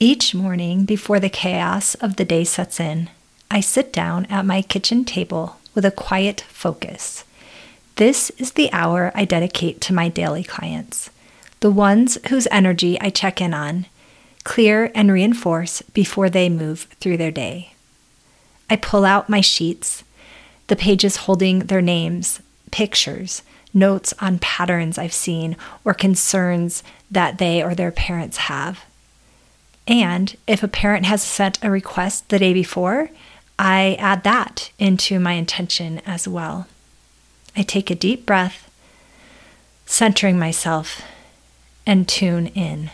Each morning before the chaos of the day sets in, I sit down at my kitchen table with a quiet focus. This is the hour I dedicate to my daily clients, the ones whose energy I check in on, clear and reinforce before they move through their day. I pull out my sheets, the pages holding their names, pictures, notes on patterns I've seen or concerns that they or their parents have. And if a parent has sent a request the day before, I add that into my intention as well. I take a deep breath, centering myself, and tune in.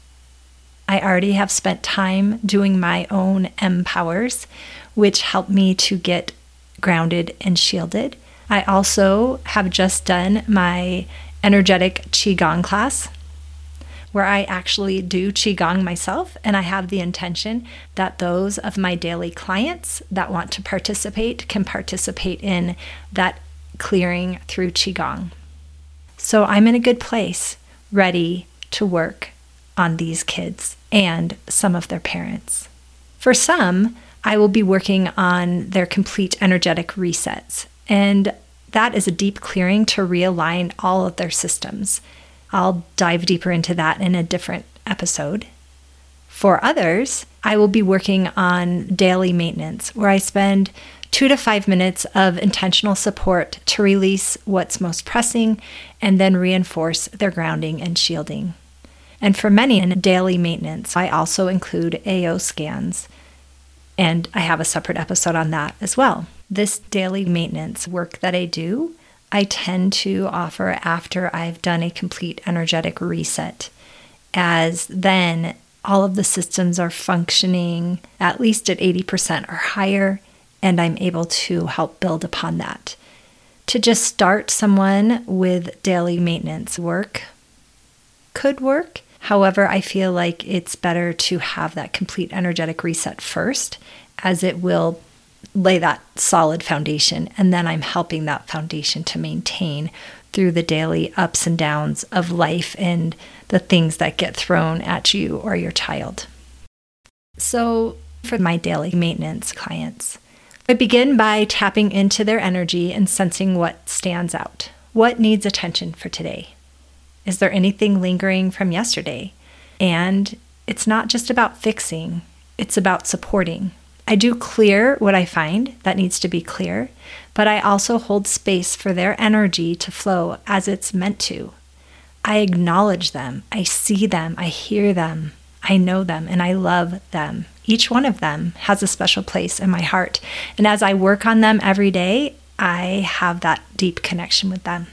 I already have spent time doing my own M-Powers, which help me to get grounded and shielded. I also have just done my energetic Qigong class, where I actually do Qigong myself, and I have the intention that those of my daily clients that want to participate can participate in that clearing through Qigong. So I'm in a good place, ready to work on these kids and some of their parents. For some, I will be working on their complete energetic resets, and that is a deep clearing to realign all of their systems. I'll dive deeper into that in a different episode. For others, I will be working on daily maintenance, where I spend 2 to 5 minutes of intentional support to release what's most pressing and then reinforce their grounding and shielding. And for many in daily maintenance, I also include AO scans, and I have a separate episode on that as well. This daily maintenance work that I do, I tend to offer after I've done a complete energetic reset, as then all of the systems are functioning at least at 80% or higher, and I'm able to help build upon that. To just start someone with daily maintenance work could work. However, I feel like it's better to have that complete energetic reset first, as it will lay that solid foundation, and then I'm helping that foundation to maintain through the daily ups and downs of life and the things that get thrown at you or your child. So for my daily maintenance clients, I begin by tapping into their energy and sensing what stands out. What needs attention for today? Is there anything lingering from yesterday? And it's not just about fixing, it's about supporting. I do clear what I find that needs to be clear, but I also hold space for their energy to flow as it's meant to. I acknowledge them, I see them, I hear them, I know them, and I love them. Each one of them has a special place in my heart, and as I work on them every day, I have that deep connection with them.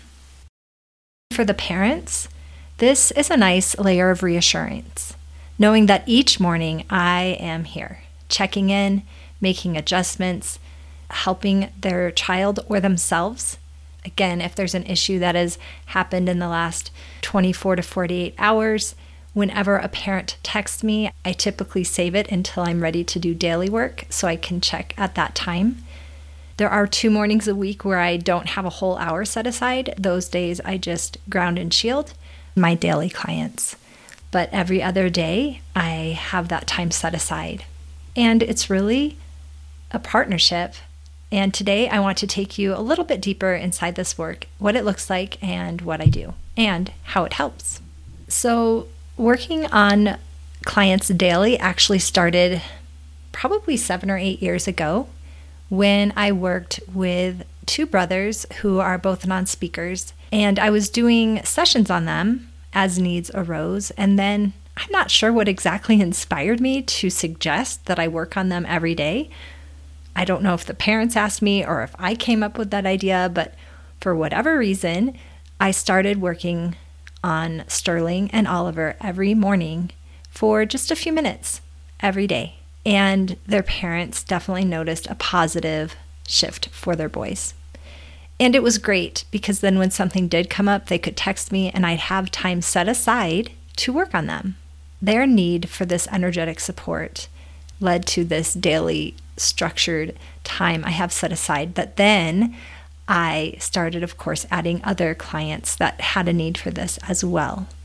For the parents, this is a nice layer of reassurance, knowing that each morning I am here, checking in, making adjustments, helping their child or themselves. Again, if there's an issue that has happened in the last 24 to 48 hours, whenever a parent texts me, I typically save it until I'm ready to do daily work so I can check at that time. There are 2 mornings a week where I don't have a whole hour set aside. Those days I just ground and shield my daily clients. But every other day I have that time set aside. And it's really a partnership. And today I want to take you a little bit deeper inside this work, what it looks like and what I do and how it helps. So working on clients daily actually started probably 7 or 8 years ago when I worked with 2 brothers who are both non-speakers, and I was doing sessions on them as needs arose. And then I'm not sure what exactly inspired me to suggest that I work on them every day. I don't know if the parents asked me or if I came up with that idea, but for whatever reason, I started working on Sterling and Oliver every morning for just a few minutes every day. And their parents definitely noticed a positive shift for their boys. And it was great because then when something did come up, they could text me and I'd have time set aside to work on them. Their need for this energetic support led to this daily structured time I have set aside that then I started, of course, adding other clients that had a need for this as well.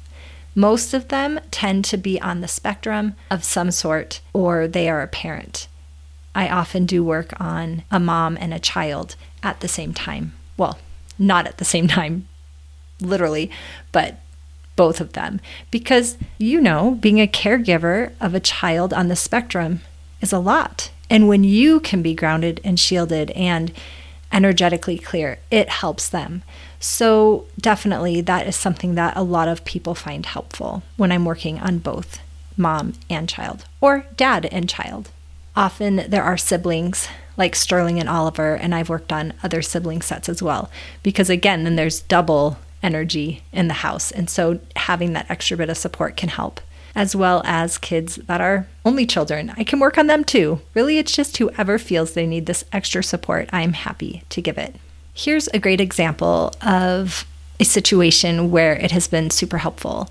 Most of them tend to be on the spectrum of some sort, or they are a parent. I often do work on a mom and a child at the same time. Well, not at the same time, literally, but both of them. Because, being a caregiver of a child on the spectrum is a lot. And when you can be grounded and shielded and energetically clear, it helps them. So definitely that is something that a lot of people find helpful when I'm working on both mom and child, or dad and child. Often there are siblings like Sterling and Oliver, and I've worked on other sibling sets as well, because again, then there's double energy in the house. And so having that extra bit of support can help, as well as kids that are only children. I can work on them too. Really, it's just whoever feels they need this extra support, I'm happy to give it. Here's a great example of a situation where it has been super helpful.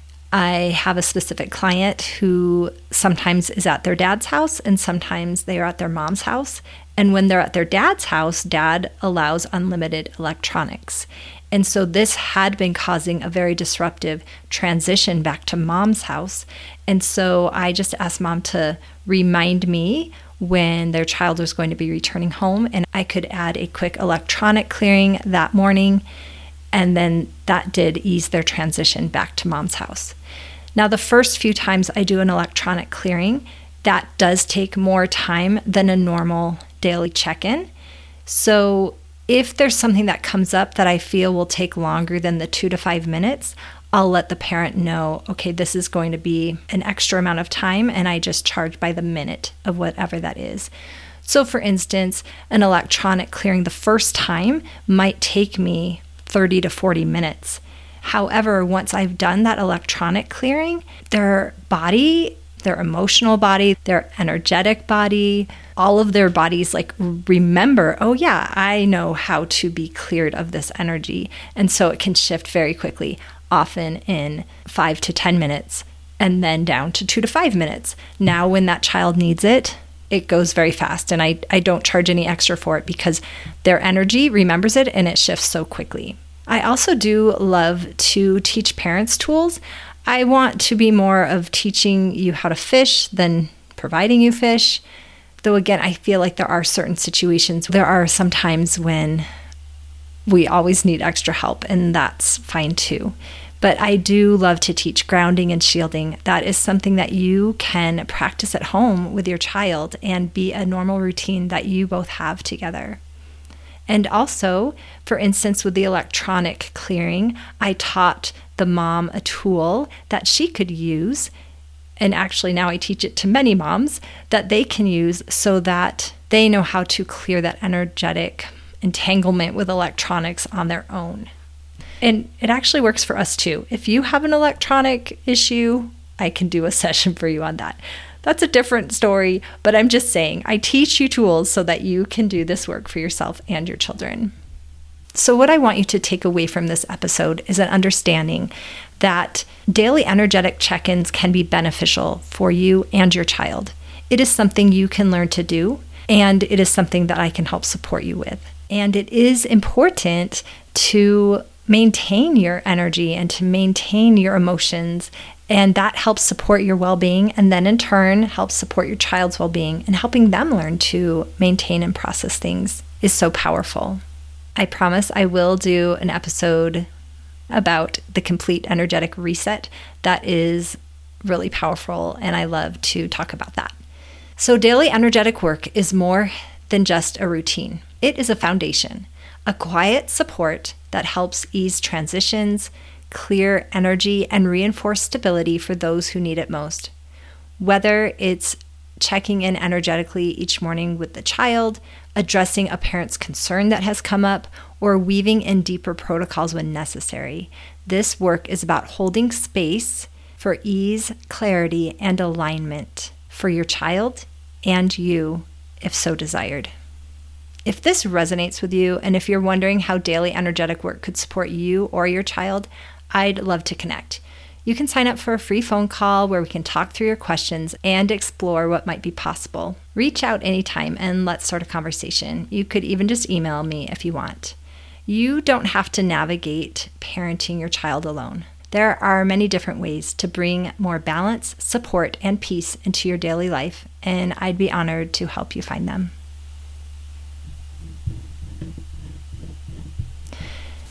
I have a specific client who sometimes is at their dad's house and sometimes they are at their mom's house. And when they're at their dad's house, dad allows unlimited electronics. And so this had been causing a very disruptive transition back to mom's house. And so I just asked mom to remind me when their child was going to be returning home, and I could add a quick electronic clearing that morning. And then that did ease their transition back to mom's house. Now, the first few times I do an electronic clearing, that does take more time than a normal daily check-in. So if there's something that comes up that I feel will take longer than the 2 to 5 minutes, I'll let the parent know, okay, this is going to be an extra amount of time, and I just charge by the minute of whatever that is. So for instance, an electronic clearing the first time might take me 30 to 40 minutes. However, once I've done that electronic clearing, their body, their emotional body, their energetic body, all of their bodies remember, oh yeah, I know how to be cleared of this energy. And so it can shift very quickly, often in 5 to 10 minutes, and then down to 2 to 5 minutes. Now, when that child needs it, it goes very fast, and I don't charge any extra for it because their energy remembers it and it shifts so quickly. I also do love to teach parents tools. I want to be more of teaching you how to fish than providing you fish. Though again, I feel like there are certain situations, there are some times when we always need extra help, and that's fine too. But I do love to teach grounding and shielding. That is something that you can practice at home with your child and be a normal routine that you both have together. And also, for instance, with the electronic clearing, I taught the mom a tool that she could use. And actually now I teach it to many moms that they can use so that they know how to clear that energetic entanglement with electronics on their own. And it actually works for us too. If you have an electronic issue, I can do a session for you on that. That's a different story, but I'm just saying I teach you tools so that you can do this work for yourself and your children. So what I want you to take away from this episode is an understanding that daily energetic check-ins can be beneficial for you and your child. It is something you can learn to do, and it is something that I can help support you with. And it is important to maintain your energy and to maintain your emotions, and that helps support your well-being, and then in turn helps support your child's well-being, and helping them learn to maintain and process things is so powerful. I promise I will do an episode about the complete energetic reset that is really powerful, and I love to talk about that. So daily energetic work is more than just a routine. It is a foundation, a quiet support that helps ease transitions, clear energy, and reinforce stability for those who need it most. Whether it's checking in energetically each morning with the child, addressing a parent's concern that has come up, or weaving in deeper protocols when necessary, this work is about holding space for ease, clarity, and alignment for your child and you, if so desired. If this resonates with you, and if you're wondering how daily energetic work could support you or your child, I'd love to connect. You can sign up for a free phone call where we can talk through your questions and explore what might be possible. Reach out anytime and let's start a conversation. You could even just email me if you want. You don't have to navigate parenting your child alone. There are many different ways to bring more balance, support, and peace into your daily life, and I'd be honored to help you find them.